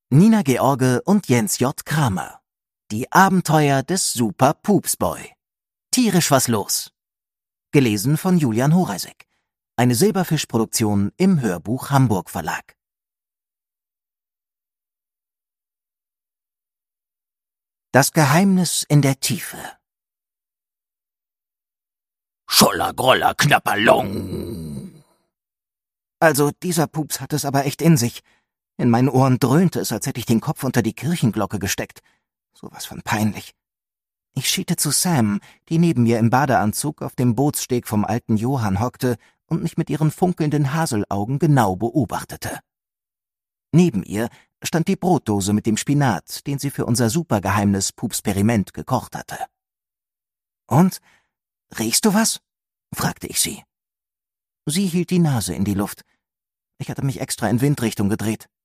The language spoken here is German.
Nina George und Jens J. Kramer. Die Abenteuer des Super Poops Boy. Tierisch was los. Gelesen von Julian Horeisek. Eine Silberfisch-Produktion im Hörbuch Hamburg Verlag. Das Geheimnis in der Tiefe. Scholler, Groller, Knapperlong. Also, dieser Pups hat es aber echt in sich. In meinen Ohren dröhnte es, als hätte ich den Kopf unter die Kirchenglocke gesteckt. Sowas von peinlich. Ich schielte zu Sam, die neben mir im Badeanzug auf dem Bootssteg vom alten Johann hockte und mich mit ihren funkelnden Haselaugen genau beobachtete. Neben ihr stand die Brotdose mit dem Spinat, den sie für unser Supergeheimnis Pupsperiment gekocht hatte. »Und? Riechst du was?« fragte ich sie. Sie hielt die Nase in die Luft. Ich hatte mich extra in Windrichtung gedreht.